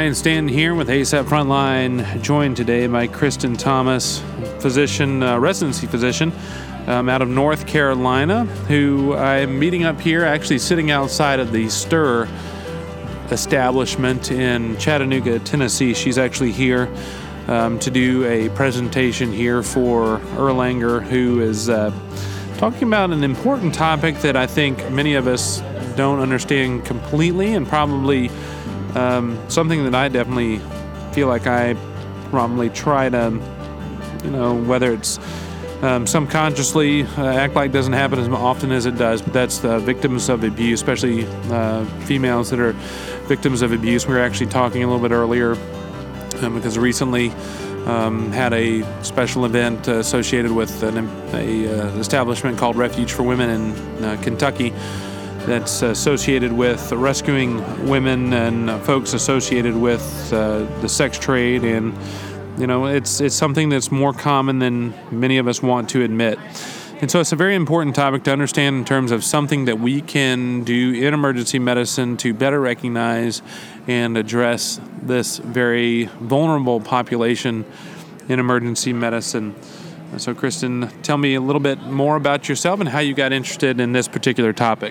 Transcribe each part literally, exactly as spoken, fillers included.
Ryan Stanton here with ASAP Frontline, joined today by Kristen Thomas, physician, uh, residency physician um, out of North Carolina, who I'm meeting up here, actually sitting outside of the S T R establishment in Chattanooga, Tennessee. She's actually here um, to do a presentation here for Erlanger, who is uh, talking about an important topic that I think many of us don't understand completely, and probably um, something that I definitely feel like I probably try to, you know, whether it's um, subconsciously uh, act like doesn't happen as often as it does, but that's the victims of abuse, especially uh, females that are victims of abuse. We were actually talking a little bit earlier um, because recently um, had a special event uh, associated with an a, uh, establishment called Refuge for Women in uh, Kentucky that's associated with rescuing women and uh, folks associated with uh, the sex trade. And, you know, it's it's something that's more common than many of us want to admit. And so it's a very important topic to understand in terms of something that we can do in emergency medicine to better recognize and address this very vulnerable population in emergency medicine. So, Kristen, tell me a little bit more about yourself and how you got interested in this particular topic.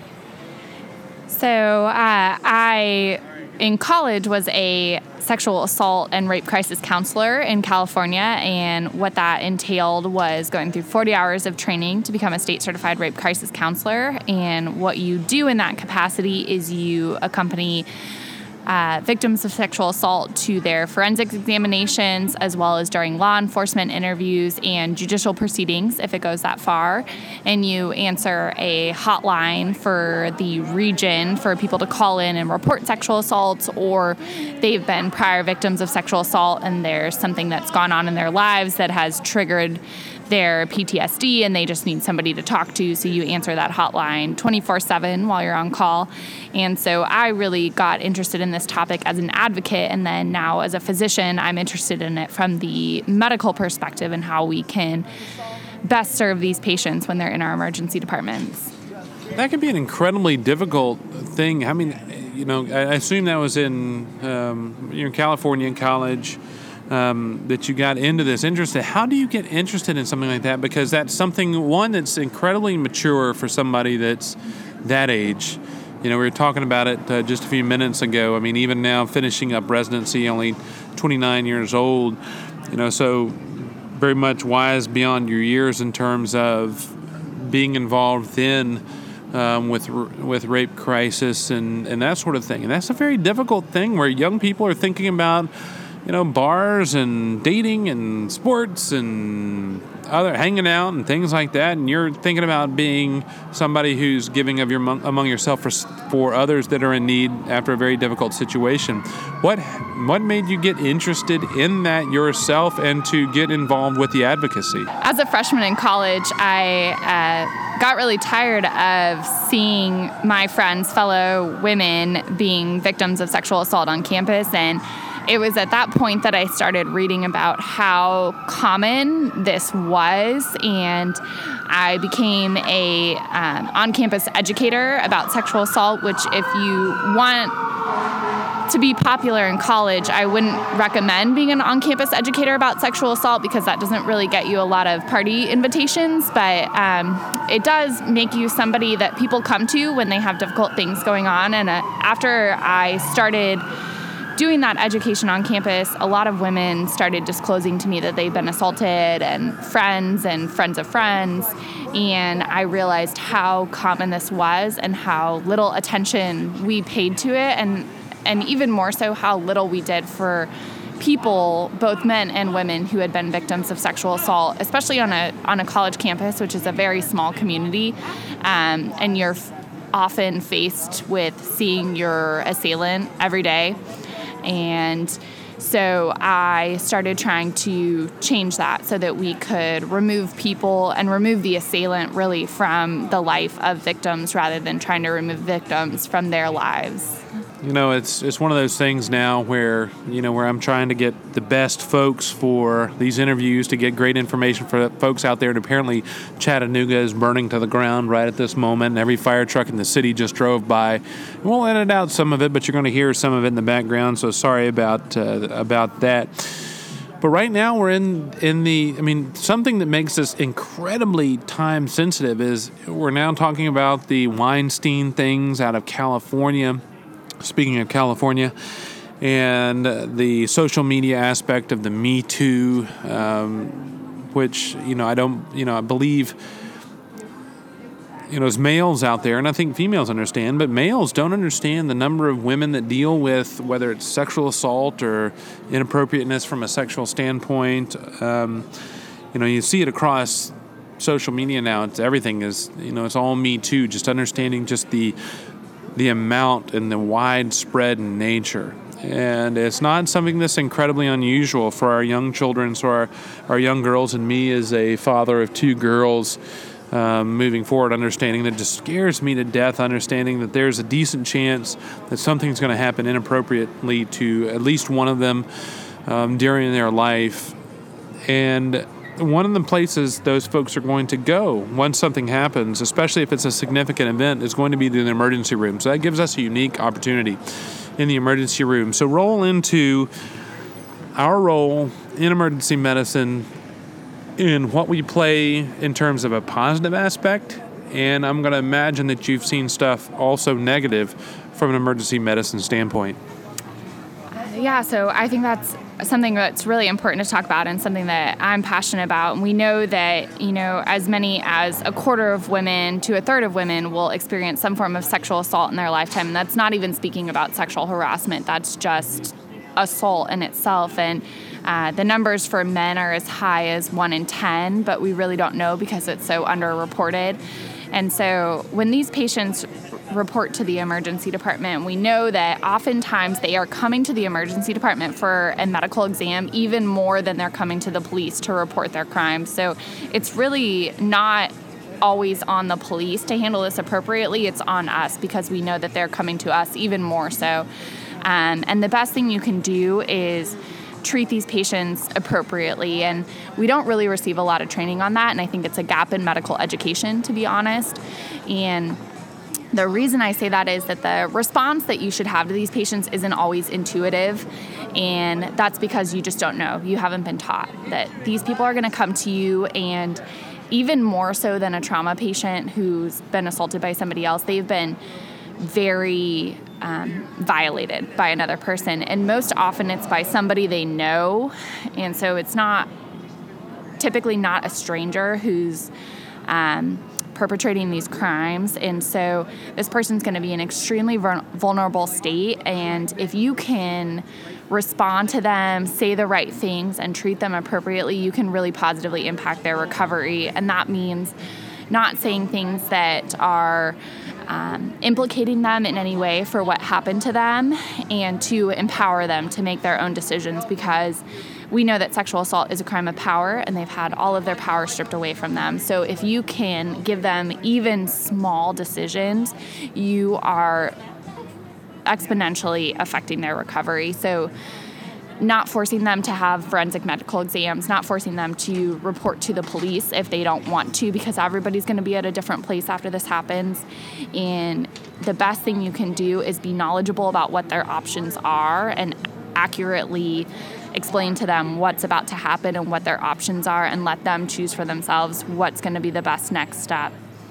So uh, I, in college, was a sexual assault and rape crisis counselor in California, and what that entailed was going through forty hours of training to become a state-certified rape crisis counselor. And what you do in that capacity is you accompany Uh, victims of sexual assault to their forensic examinations, as well as during law enforcement interviews and judicial proceedings, if it goes that far. And you answer a hotline for the region for people to call in and report sexual assaults, or they've been prior victims of sexual assault and there's something that's gone on in their lives that has triggered their P T S D and they just need somebody to talk to, so you answer that hotline twenty-four seven while you're on call. And so I really got interested in this topic as an advocate, and then now as a physician, I'm interested in it from the medical perspective and how we can best serve these patients when they're in our emergency departments. That can be an incredibly difficult thing. I mean, you know, I assume that was in, um, you're in California in college, Um, that you got into this interested. How do you get interested in something like that? Because that's something, one, that's incredibly mature for somebody that's that age. You know, we were talking about it uh, just a few minutes ago. I mean, even now finishing up residency, only twenty-nine years old, you know, so very much wise beyond your years in terms of being involved in um, with with rape crisis and, and that sort of thing. And that's a very difficult thing where young people are thinking about, you know, bars and dating and sports and other hanging out and things like that, and you're thinking about being somebody who's giving of your among yourself for for others that are in need after a very difficult situation. What what made you get interested in that yourself and to get involved with the advocacy? As a freshman in college, I uh, got really tired of seeing my friends, fellow women, being victims of sexual assault on campus, and it was at that point that I started reading about how common this was, and I became a um, on-campus educator about sexual assault, which if you want to be popular in college, I wouldn't recommend being an on-campus educator about sexual assault because that doesn't really get you a lot of party invitations, but um, it does make you somebody that people come to when they have difficult things going on. And uh, after I started doing that education on campus, a lot of women started disclosing to me that they've been assaulted, and friends and friends of friends. And I realized how common this was and how little attention we paid to it, and and even more so how little we did for people, both men and women, who had been victims of sexual assault, especially on a on a college campus, which is a very small community, um, and you're f- often faced with seeing your assailant every day. And so I started trying to change that so that we could remove people and remove the assailant really from the life of victims rather than trying to remove victims from their lives. you know, it's it's one of those things now where, you know, where I'm trying to get the best folks for these interviews to get great information for folks out there. And apparently Chattanooga is burning to the ground right at this moment. And every fire truck in the city just drove by. We'll edit out some of it, but you're going to hear some of it in the background. So sorry about uh, about that. But right now we're in, in the, I mean, something that makes this incredibly time sensitive is we're now talking about the Weinstein things out of California. Speaking of California, and the social media aspect of the Me Too, um, which, you know, I don't, you know, I believe, you know, as males out there, and I think females understand, but males don't understand the number of women that deal with whether it's sexual assault or inappropriateness from a sexual standpoint. Um, you know, you see it across social media now. It's everything is, you know, it's all Me Too, just understanding just the the amount and the widespread nature. And it's not something that's incredibly unusual for our young children, so our, our young girls, and me as a father of two girls, um, moving forward, understanding that it just scares me to death, understanding that there's a decent chance that something's going to happen inappropriately to at least one of them um, during their life. And one of the places those folks are going to go once something happens, especially if it's a significant event, is going to be the emergency room. So that gives us a unique opportunity in the emergency room. So roll into our role in emergency medicine, in what we play in terms of a positive aspect. And I'm going to imagine that you've seen stuff also negative from an emergency medicine standpoint. Yeah, so I think that's something that's really important to talk about and something that I'm passionate about. And we know that, you know, as many as a quarter of women to a third of women will experience some form of sexual assault in their lifetime. And that's not even speaking about sexual harassment. That's just assault in itself. And uh, the numbers for men are as high as one in ten, but we really don't know because it's so underreported. And so when these patients report to the emergency department, we know that oftentimes they are coming to the emergency department for a medical exam even more than they're coming to the police to report their crimes. So it's really not always on the police to handle this appropriately. It's on us because we know that they're coming to us even more so. Um, and the best thing you can do is treat these patients appropriately. And we don't really receive a lot of training on that. And I think it's a gap in medical education, to be honest. And the reason I say that is that the response that you should have to these patients isn't always intuitive. And that's because you just don't know. You haven't been taught that these people are going to come to you, and even more so than a trauma patient who's been assaulted by somebody else, they've been very um, violated by another person. And most often it's by somebody they know. And so it's not typically not a stranger who's um, perpetrating these crimes. And so this person's going to be in an extremely vulnerable state. And if you can respond to them, say the right things, and treat them appropriately, you can really positively impact their recovery. And that means not saying things that are um, implicating them in any way for what happened to them, and to empower them to make their own decisions, because we know that sexual assault is a crime of power, and they've had all of their power stripped away from them. So if you can give them even small decisions, you are exponentially affecting their recovery. So not forcing them to have forensic medical exams, not forcing them to report to the police if they don't want to, because everybody's going to be at a different place after this happens. And the best thing you can do is be knowledgeable about what their options are and accurately explain to them what's about to happen and what their options are, and let them choose for themselves what's going to be the best next step.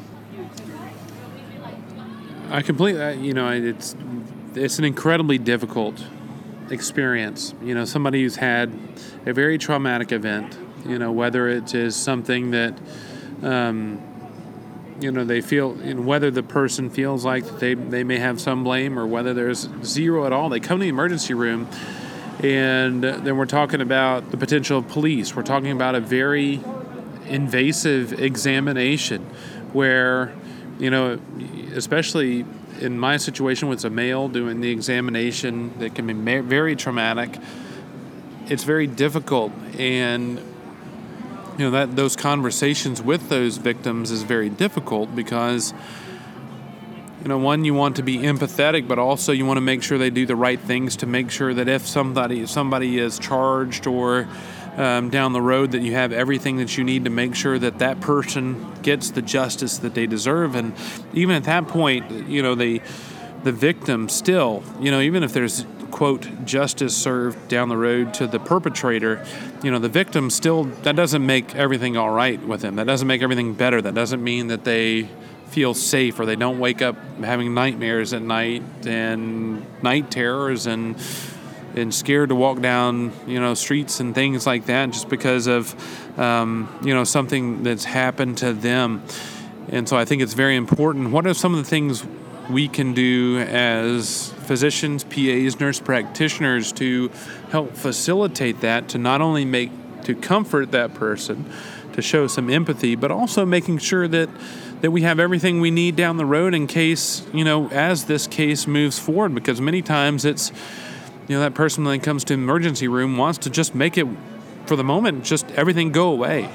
I completely, you know, it's it's an incredibly difficult experience. You know, somebody who's had a very traumatic event, you know, whether it is something that, um, you know, they feel, you know, whether the person feels like they, they may have some blame, or whether there's zero at all. They come to the emergency room, and then we're talking about the potential of police. We're talking about a very invasive examination where, you know, especially in my situation with a male doing the examination, that can be very traumatic. It's very difficult, and you know that those conversations with those victims is very difficult, because you know, one, you want to be empathetic, but also you want to make sure they do the right things to make sure that if somebody somebody is charged or um, down the road, that you have everything that you need to make sure that that person gets the justice that they deserve. And even at that point, you know, the the victim still, you know, even if there's, quote, justice served down the road to the perpetrator, you know, the victim still, that doesn't make everything all right with them. That doesn't make everything better. That doesn't mean that they feel safe or they don't wake up having nightmares at night and night terrors and and scared to walk down, you know, streets and things like that just because of, um, you know, something that's happened to them. And so I think it's very important. What are some of the things we can do as physicians, P As, nurse practitioners to help facilitate that, to not only make, to comfort that person, to show some empathy, but also making sure that that we have everything we need down the road in case, you know, as this case moves forward, because many times it's, you know, that person when it comes to emergency room wants to just make it, for the moment, just everything go away.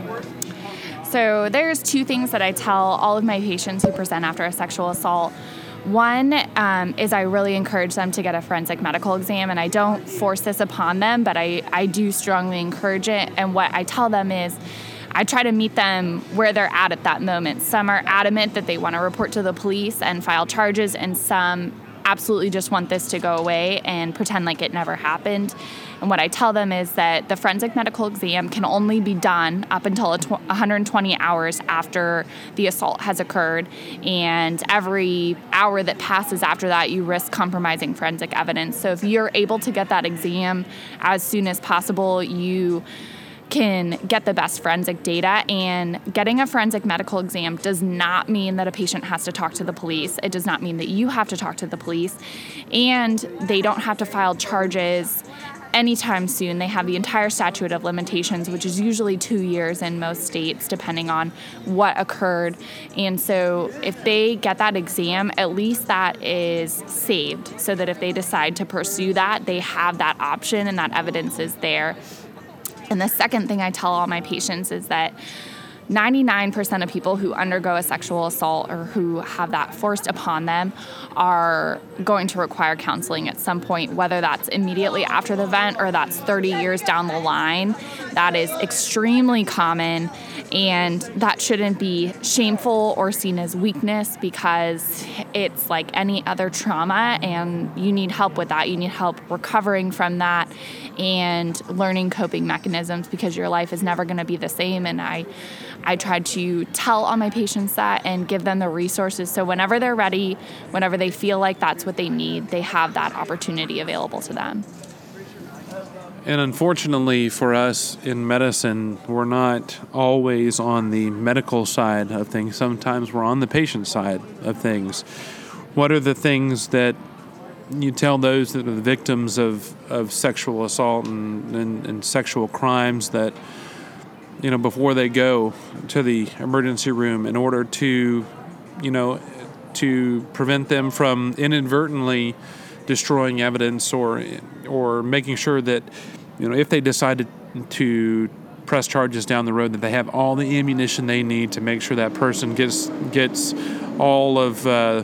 So there's two things that I tell all of my patients who present after a sexual assault. One um, is I really encourage them to get a forensic medical exam, and I don't force this upon them, but I, I do strongly encourage it. And what I tell them is I try to meet them where they're at at that moment. Some are adamant that they want to report to the police and file charges, and some absolutely just want this to go away and pretend like it never happened. And what I tell them is that the forensic medical exam can only be done up until one hundred twenty hours after the assault has occurred. And every hour that passes after that, you risk compromising forensic evidence. So if you're able to get that exam as soon as possible, you can get the best forensic data. And getting a forensic medical exam does not mean that a patient has to talk to the police. It does not mean that you have to talk to the police. And they don't have to file charges anytime soon. They have the entire statute of limitations, which is usually two years in most states, depending on what occurred. And so if they get that exam, at least that is saved, so that if they decide to pursue that, they have that option and that evidence is there. And the second thing I tell all my patients is that ninety-nine percent of people who undergo a sexual assault or who have that forced upon them are going to require counseling at some point, whether that's immediately after the event or that's thirty years down the line. That is extremely common, and that shouldn't be shameful or seen as weakness, because it's like any other trauma, and you need help with that. You need help recovering from that and learning coping mechanisms, because your life is never going to be the same. And I I try to tell all my patients that and give them the resources, so whenever they're ready, whenever they feel like that's what they need, they have that opportunity available to them. And unfortunately for us in medicine, we're not always on the medical side of things. Sometimes we're on the patient side of things. What are the things that you tell those that are the victims of, of sexual assault and, and, and sexual crimes that, you know, before they go to the emergency room, in order to, you know, to prevent them from inadvertently destroying evidence, or or making sure that, you know, if they decided to press charges down the road, that they have all the ammunition they need to make sure that person gets gets all of uh,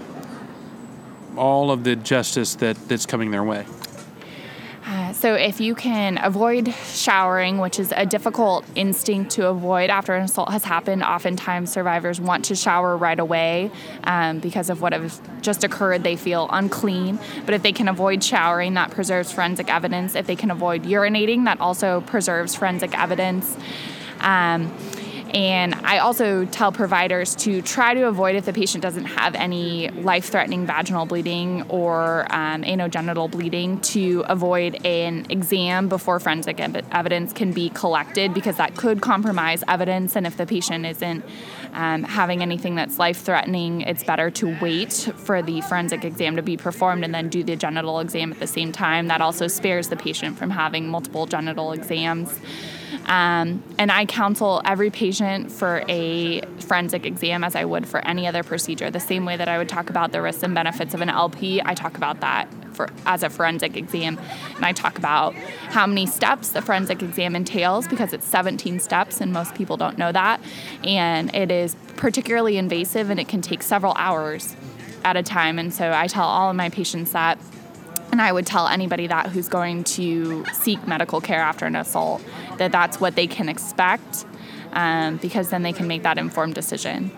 all of the justice that, that's coming their way. Uh, so if you can avoid showering, which is a difficult instinct to avoid after an assault has happened, oftentimes survivors want to shower right away um, because of what has just occurred. They feel unclean. But if they can avoid showering, that preserves forensic evidence. If they can avoid urinating, that also preserves forensic evidence. Um, And I also tell providers to try to avoid, if the patient doesn't have any life-threatening vaginal bleeding or um, anogenital bleeding, to avoid an exam before forensic ev- evidence can be collected, because that could compromise evidence. And if the patient isn't um, having anything that's life-threatening, it's better to wait for the forensic exam to be performed and then do the genital exam at the same time. That also spares the patient from having multiple genital exams. Um, and I counsel every patient for a forensic exam as I would for any other procedure. The same way that I would talk about the risks and benefits of an L P, I talk about that for as a forensic exam. And I talk about how many steps the forensic exam entails, because it's seventeen steps, and most people don't know that. And it is particularly invasive, and it can take several hours. at a time. And so I tell all of my patients that, and I would tell anybody that who's going to seek medical care after an assault, that that's what they can expect, um, because then they can make that informed decision.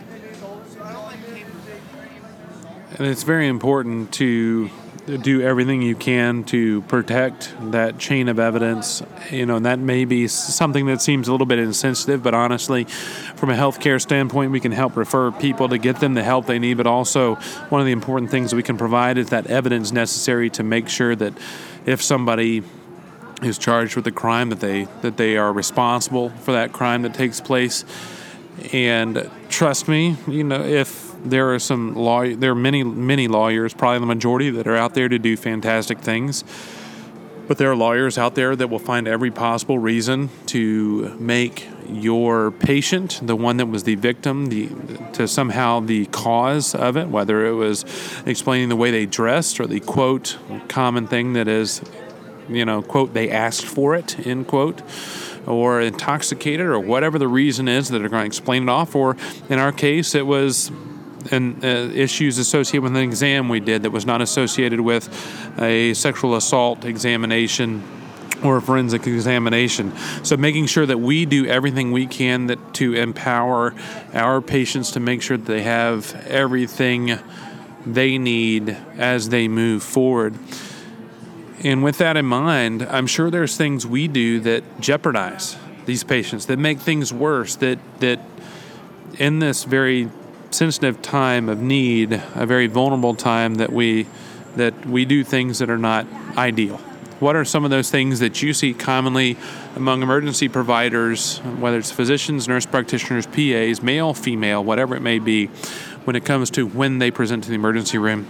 And it's very important to do everything you can to protect that chain of evidence. You know, and that may be something that seems a little bit insensitive, but honestly, from a healthcare standpoint, we can help refer people to get them the help they need. But also, one of the important things we can provide is that evidence necessary to make sure that if somebody is charged with a crime, that they that they are responsible for that crime that takes place. And trust me, you know, if there are some law, there are many, many lawyers, probably the majority, that are out there to do fantastic things. But there are lawyers out there that will find every possible reason to make your patient, the one that was the victim, the to somehow the cause of it, whether it was explaining the way they dressed or the, quote, common thing that is, you know, quote, they asked for it, end quote, or intoxicated, or whatever the reason is that are going to explain it off. Or in our case, it was and uh, issues associated with an exam we did that was not associated with a sexual assault examination or a forensic examination. So making sure that we do everything we can that to empower our patients to make sure that they have everything they need as they move forward. And with that in mind, I'm sure there's things we do that jeopardize these patients, that make things worse, that that in this very sensitive time of need, a very vulnerable time, that we that we do things that are not ideal. What are some of those things that you see commonly among emergency providers, whether it's physicians, nurse practitioners, P As, male, female, whatever it may be, when it comes to when they present to the emergency room?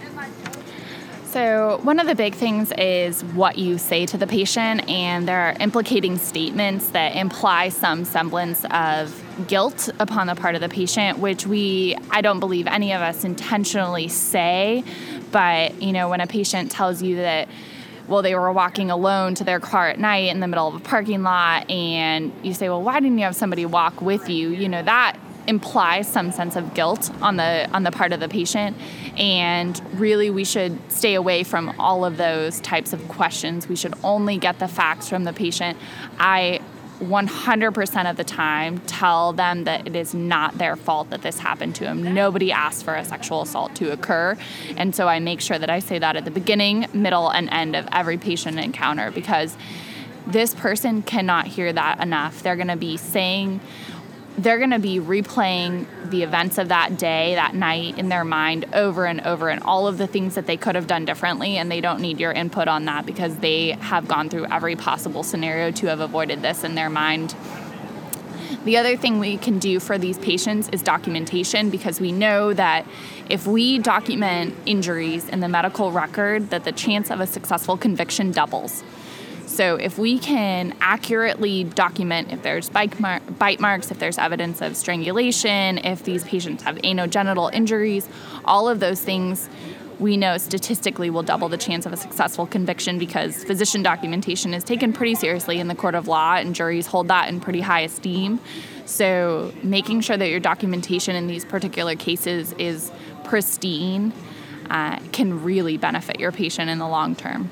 So one of the big things is what you say to the patient, and there are implicating statements that imply some semblance of guilt upon the part of the patient, which we, I don't believe any of us intentionally say, but, you know, when a patient tells you that, well, they were walking alone to their car at night in the middle of a parking lot, and you say, well, why didn't you have somebody walk with you? You know, that implies some sense of guilt on the on the part of the patient, and really we should stay away from all of those types of questions. We should only get the facts from the patient. I one hundred percent of the time tell them that it is not their fault that this happened to them. Nobody asked for a sexual assault to occur, and so I make sure that I say that at the beginning, middle, and end of every patient encounter, because this person cannot hear that enough. They're going to be saying They're going to be replaying the events of that day, that night in their mind over and over, and all of the things that they could have done differently, and they don't need your input on that because they have gone through every possible scenario to have avoided this in their mind. The other thing we can do for these patients is documentation, because we know that if we document injuries in the medical record, that the chance of a successful conviction doubles. So if we can accurately document if there's bite, mar- bite marks, if there's evidence of strangulation, if these patients have anogenital injuries, all of those things we know statistically will double the chance of a successful conviction, because physician documentation is taken pretty seriously in the court of law, and juries hold that in pretty high esteem. So making sure that your documentation in these particular cases is pristine uh, can really benefit your patient in the long term.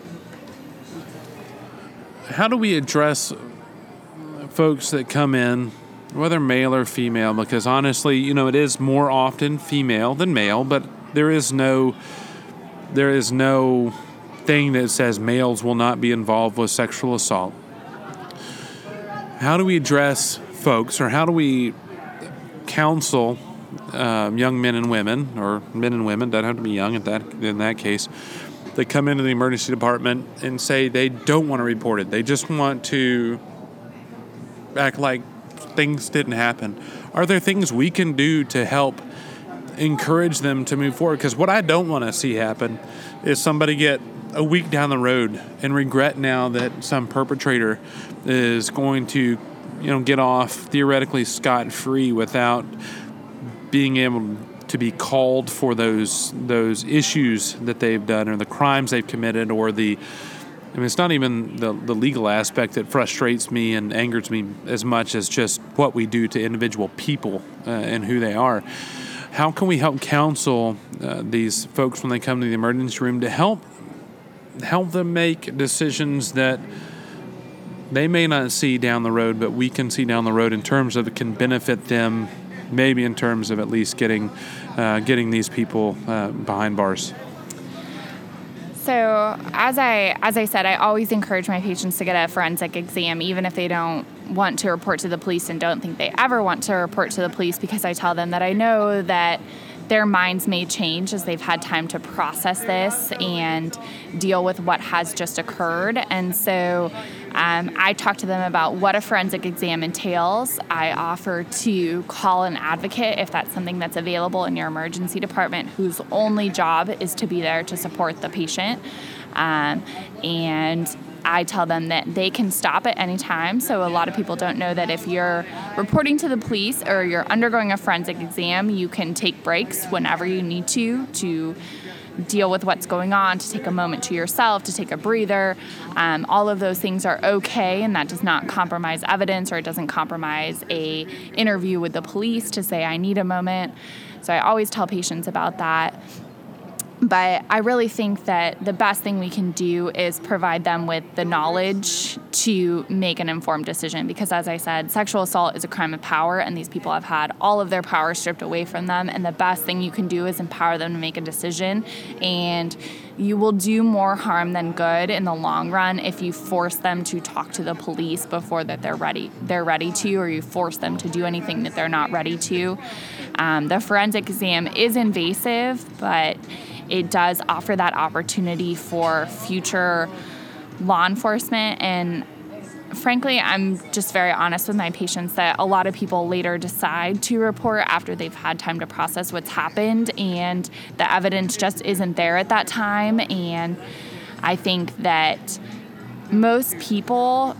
How do we address folks that come in, whether male or female? Because honestly, you know, it is more often female than male, but there is no, there is no thing that says males will not be involved with sexual assault. How do we address folks, or how do we counsel um, young men and women, or men and women, doesn't have to be young at that in that case, that come into the emergency department and say they don't want to report it. They just want to act like things didn't happen. Are there things we can do to help encourage them to move forward? Because what I don't want to see happen is somebody get a week down the road and regret now that some perpetrator is going to, you know, get off theoretically scot-free without being able to be called for those those issues that they've done, or the crimes they've committed, or the, I mean, it's not even the, the legal aspect that frustrates me and angers me as much as just what we do to individual people uh, and who they are. how can we help counsel uh, these folks when they come to the emergency room to help help them make decisions that they may not see down the road, but we can see down the road in terms of it can benefit them, maybe in terms of at least getting uh, getting these people uh, behind bars? So as I as I said, I always encourage my patients to get a forensic exam, even if they don't want to report to the police and don't think they ever want to report to the police, because I tell them that I know that their minds may change as they've had time to process this and deal with what has just occurred. And so um, I talk to them about what a forensic exam entails. I offer to call an advocate if that's something that's available in your emergency department, whose only job is to be there to support the patient. Um, and I tell them that they can stop at any time. So a lot of people don't know that if you're reporting to the police or you're undergoing a forensic exam, you can take breaks whenever you need to, to deal with what's going on, to take a moment to yourself, to take a breather. Um, all of those things are okay, and that does not compromise evidence, or it doesn't compromise a interview with the police to say, I need a moment. So I always tell patients about that. But I really think that the best thing we can do is provide them with the knowledge to make an informed decision. Because as I said, sexual assault is a crime of power, and these people have had all of their power stripped away from them. And the best thing you can do is empower them to make a decision. And you will do more harm than good in the long run if you force them to talk to the police before that they're ready. They're ready to, or you force them to do anything that they're not ready to. Um, the forensic exam is invasive, but it does offer that opportunity for future law enforcement. And frankly, I'm just very honest with my patients that a lot of people later decide to report after they've had time to process what's happened, and the evidence just isn't there at that time. And I think that most people,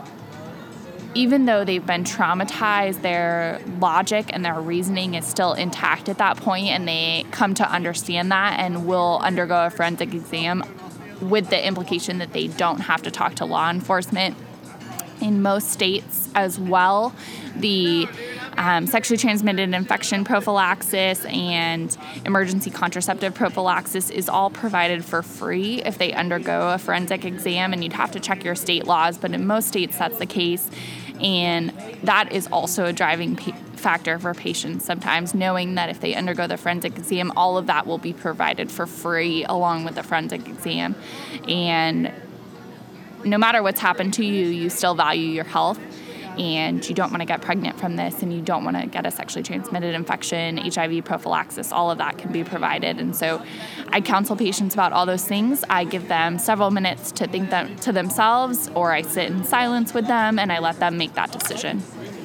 even though they've been traumatized, their logic and their reasoning is still intact at that point, and they come to understand that and will undergo a forensic exam with the implication that they don't have to talk to law enforcement. In most states as well, the um, sexually transmitted infection prophylaxis and emergency contraceptive prophylaxis is all provided for free if they undergo a forensic exam, and you'd have to check your state laws, but in most states that's the case. And that is also a driving pa- factor for patients sometimes, knowing that if they undergo the forensic exam, all of that will be provided for free along with the forensic exam. And no matter what's happened to you, you still value your health, and you don't want to get pregnant from this, and you don't want to get a sexually transmitted infection, H I V prophylaxis, all of that can be provided. And so I counsel patients about all those things. I give them several minutes to think them to themselves, or I sit in silence with them and I let them make that decision.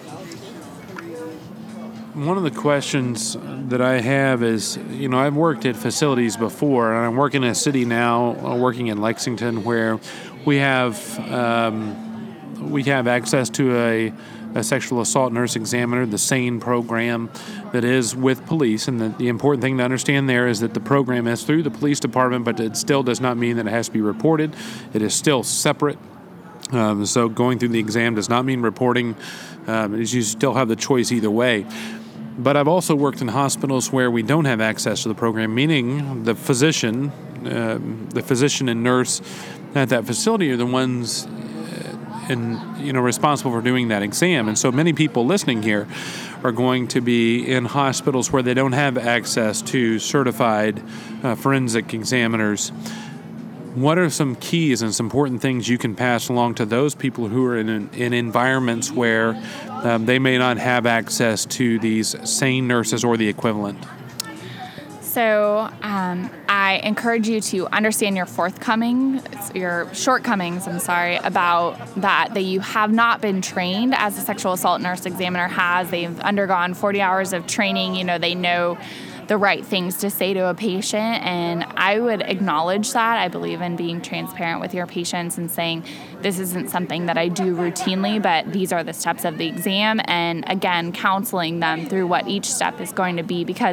One of the questions that I have is, you know, I've worked at facilities before, and I'm working in a city now, uh, working in Lexington, where we have um, we have access to a, a sexual assault nurse examiner, the SANE program that is with police. And the, the important thing to understand there is that the program is through the police department, but it still does not mean that it has to be reported. It is still separate. Um, so going through the exam does not mean reporting. Um, you still have the choice either way. But I've also worked in hospitals where we don't have access to the program, meaning the physician, uh, the physician and nurse at that facility are the ones and you know responsible for doing that exam. And so many people listening here are going to be in hospitals where they don't have access to certified uh, forensic examiners. What are some keys and some important things you can pass along to those people who are in in environments where um, they may not have access to these SANE nurses or the equivalent? So um, I encourage you to understand your forthcoming, your shortcomings, I'm sorry, about that, that you have not been trained as a sexual assault nurse examiner has. They've undergone forty hours of training. You know, they know the right things to say to a patient, and I would acknowledge that. I believe in being transparent with your patients and saying, this isn't something that I do routinely, but these are the steps of the exam, and again, counseling them through what each step is going to be, because the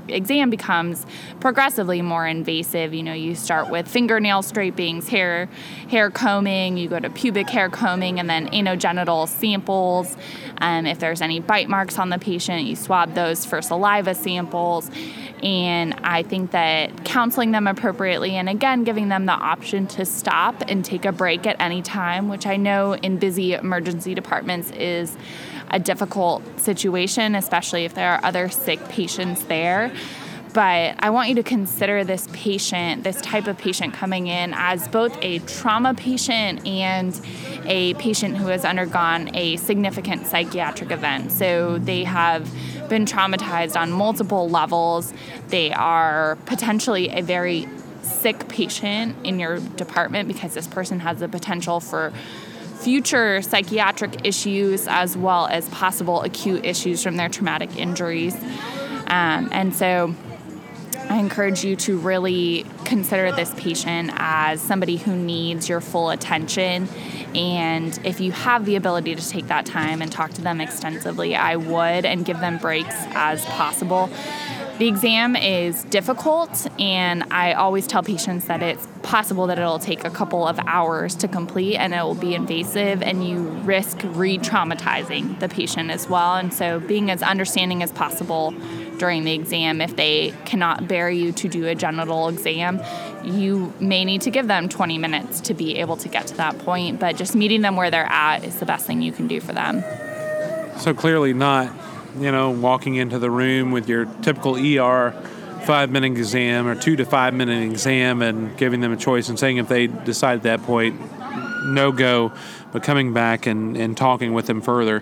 exam becomes progressively more invasive. You know, you start with fingernail scrapings, hair hair combing, you go to pubic hair combing, and then anogenital samples. Um, if there's any bite marks on the patient, you swab those for saliva samples. And I think that counseling them appropriately and, again, giving them the option to stop and take a break at any time, which I know in busy emergency departments is a difficult situation, especially if there are other sick patients there. But I want you to consider this patient, this type of patient coming in as both a trauma patient and a patient who has undergone a significant psychiatric event. So they have been traumatized on multiple levels. They are potentially a very sick patient in your department because this person has the potential for future psychiatric issues as well as possible acute issues from their traumatic injuries. Um, and so I encourage you to really consider this patient as somebody who needs your full attention. And if you have the ability to take that time and talk to them extensively, I would, and give them breaks as possible. The exam is difficult, and I always tell patients that it's possible that it'll take a couple of hours to complete, and it will be invasive, and you risk re-traumatizing the patient as well. And so being as understanding as possible during the exam. If they cannot bear you to do a genital exam, you may need to give them twenty minutes to be able to get to that point, but just meeting them where they're at is the best thing you can do for them. So clearly not, you know, walking into the room with your typical E R five-minute exam or two to five-minute exam and giving them a choice and saying if they decide at that point, no go, but coming back and, and talking with them further.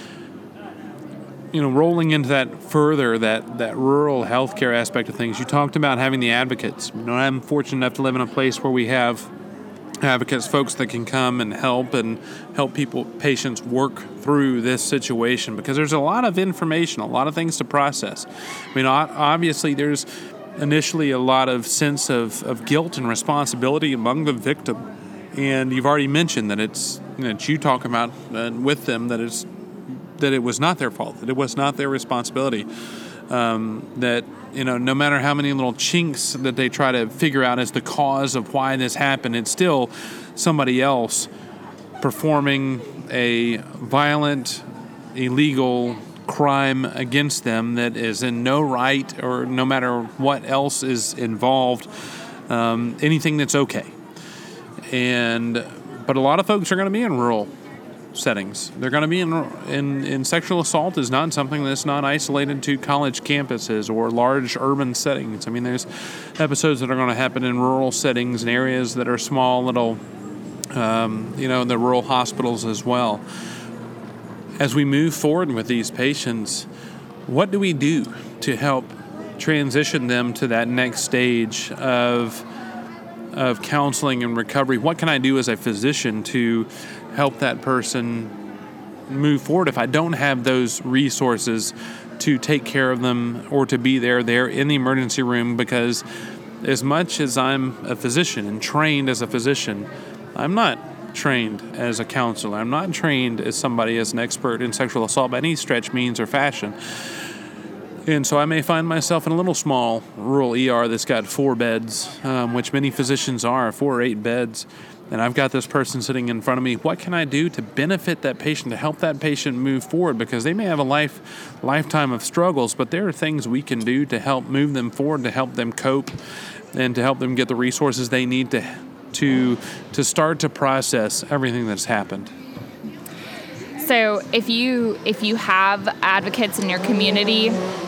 You know, rolling into that further, that, that rural healthcare aspect of things, you talked about having the advocates. You know, I'm fortunate enough to live in a place where we have advocates, folks that can come and help and help people, patients work through this situation, because there's a lot of information, a lot of things to process. I mean, obviously there's initially a lot of sense of, of guilt and responsibility among the victim. And you've already mentioned that it's, you know, that you talk about uh, with them that it's that it was not their fault, that it was not their responsibility, um, that, you know, no matter how many little chinks that they try to figure out as the cause of why this happened, it's still somebody else performing a violent, illegal crime against them that is in no right, or no matter what else is involved, um, anything that's okay. And but a lot of folks are going to be in rural settings. They're going to be in, in in sexual assault is not something that's not isolated to college campuses or large urban settings. I mean, there's episodes that are going to happen in rural settings and areas that are small, little, um, you know, the rural hospitals as well. As we move forward with these patients, what do we do to help transition them to that next stage of of counseling and recovery? What can I do as a physician to help that person move forward if I don't have those resources to take care of them or to be there there in the emergency room? Because as much as I'm a physician and trained as a physician, I'm not trained as a counselor. I'm not trained as somebody as an expert in sexual assault by any stretch, means, or fashion. And so I may find myself in a little small rural E R that's got four beds, um, which many physicians are, four or eight beds. And I've got this person sitting in front of me. What can I do to benefit that patient, to help that patient move forward? Because they may have a life, lifetime of struggles, but there are things we can do to help move them forward, to help them cope, and to help them get the resources they need to to to start to process everything that's happened. So if you if you have advocates in your community,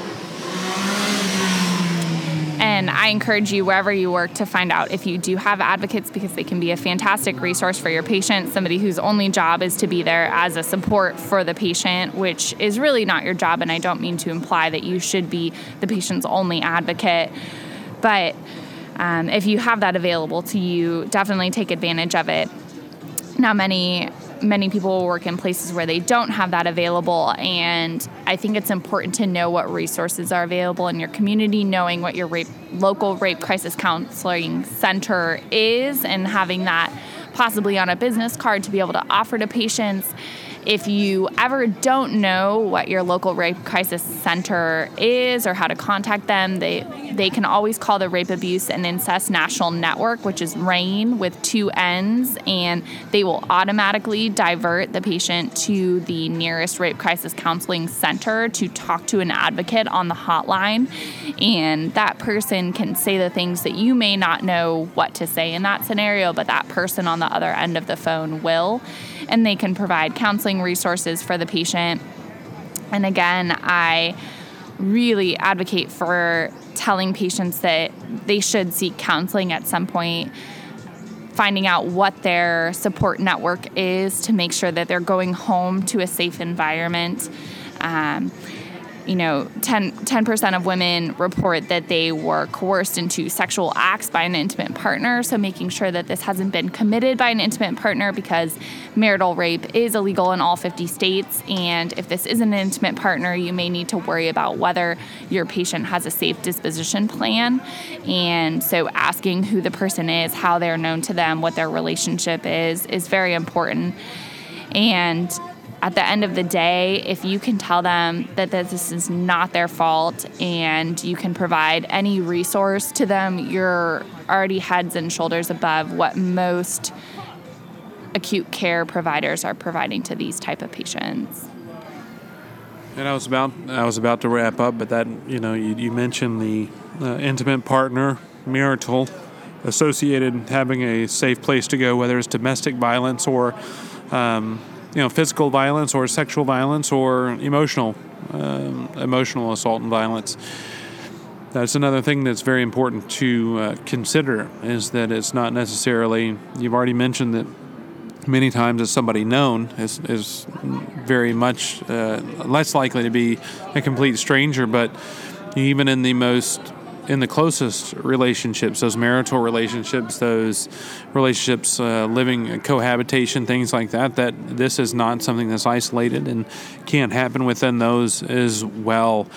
and I encourage you wherever you work to find out if you do have advocates, because they can be a fantastic resource for your patient, somebody whose only job is to be there as a support for the patient, which is really not your job, and I don't mean to imply that you should be the patient's only advocate. But um, if you have that available to you, definitely take advantage of it. Now, many Many people will work in places where they don't have that available, and I think it's important to know what resources are available in your community, knowing what your rape, local rape crisis counseling center is, and having that possibly on a business card to be able to offer to patients. If you ever don't know what your local rape crisis center is or how to contact them, they they can always call the Rape, Abuse, and Incest National Network, which is RAINN with two N's, and they will automatically divert the patient to the nearest rape crisis counseling center to talk to an advocate on the hotline. And that person can say the things that you may not know what to say in that scenario, but that person on the other end of the phone will. And they can provide counseling resources for the patient. And again, I really advocate for telling patients that they should seek counseling at some point, finding out what their support network is to make sure that they're going home to a safe environment. Um, You know, ten percent of women report that they were coerced into sexual acts by an intimate partner. So making sure that this hasn't been committed by an intimate partner, because marital rape is illegal in all fifty states. And if this isn't an intimate partner, you may need to worry about whether your patient has a safe disposition plan. And so asking who the person is, how they're known to them, what their relationship is, is very important. And at the end of the day, if you can tell them that this is not their fault and you can provide any resource to them, you're already heads and shoulders above what most acute care providers are providing to these type of patients. And I was about I was about to wrap up, but that you know you, you mentioned the uh, intimate partner, marital, associated having a safe place to go, whether it's domestic violence or um, you know, physical violence or sexual violence or emotional, um, emotional assault and violence. That's another thing that's very important to uh, consider, is that it's not necessarily, you've already mentioned that many times as somebody known is, is very much uh, less likely to be a complete stranger, but even in the most in the closest relationships, those marital relationships, those relationships, uh, living cohabitation, things like that, that this is not something that's isolated and can't happen within those as well.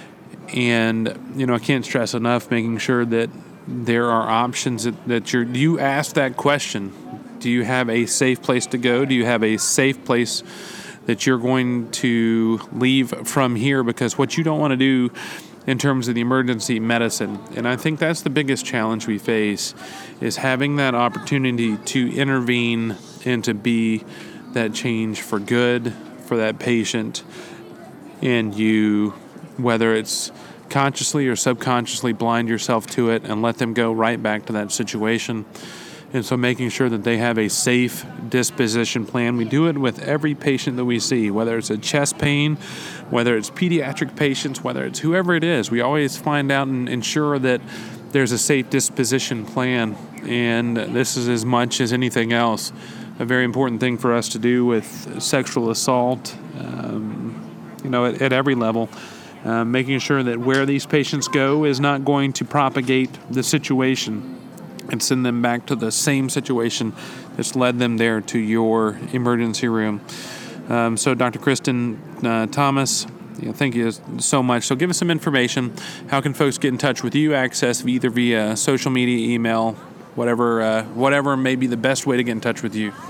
And, you know, I can't stress enough making sure that there are options that, that you're, you ask that question. Do you have a safe place to go? Do you have a safe place that you're going to leave from here? Because what you don't want to do in terms of the emergency medicine, and I think that's the biggest challenge we face, is having that opportunity to intervene and to be that change for good for that patient, and you, whether it's consciously or subconsciously, blind yourself to it and let them go right back to that situation. And so making sure that they have a safe disposition plan. We do it with every patient that we see, whether it's a chest pain, whether it's pediatric patients, whether it's whoever it is. We always find out and ensure that there's a safe disposition plan. And this is, as much as anything else, a very important thing for us to do with sexual assault, um, you know, at, at every level. Uh, making sure that where these patients go is not going to propagate the situation and send them back to the same situation that's led them there to your emergency room. Um, so Doctor Kristen uh, Thomas, you know, thank you so much. So give us some information. How can folks get in touch with you? Access either via social media, email, whatever, uh, whatever may be the best way to get in touch with you.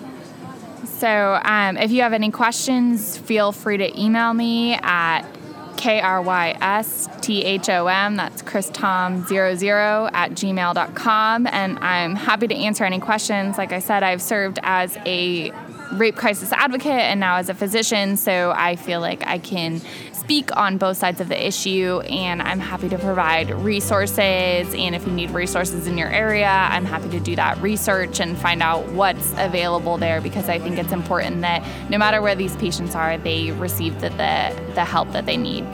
So um, if you have any questions, feel free to email me at K R Y S T H O M, that's Chris Tom zero zero at gmail dot com, and I'm happy to answer any questions. Like I said, I've served as a rape crisis advocate and now as a physician, so I feel like I can speak on both sides of the issue, and I'm happy to provide resources. And if you need resources in your area, I'm happy to do that research and find out what's available there, because I think it's important that no matter where these patients are, they receive the, the, the help that they need.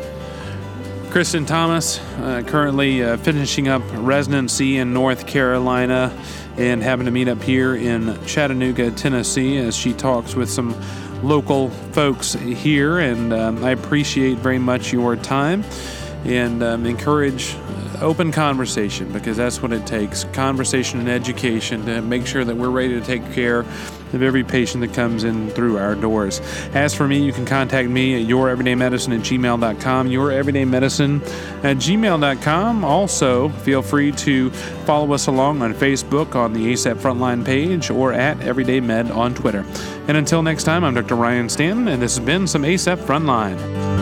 Kristen Thomas, uh, currently uh, finishing up residency in North Carolina and having to meet up here in Chattanooga, Tennessee, as she talks with some local folks here. And um, I appreciate very much your time and um, encourage open conversation, because that's what it takes, conversation and education, to make sure that we're ready to take care of every patient that comes in through our doors. As for me, you can contact me at youreverydaymedicine at gmail dot com, youreverydaymedicine at gmail dot com. Also, feel free to follow us along on Facebook on the A S A P Frontline page or at EverydayMed on Twitter. And until next time, I'm Doctor Ryan Stanton, and this has been some A S A P Frontline.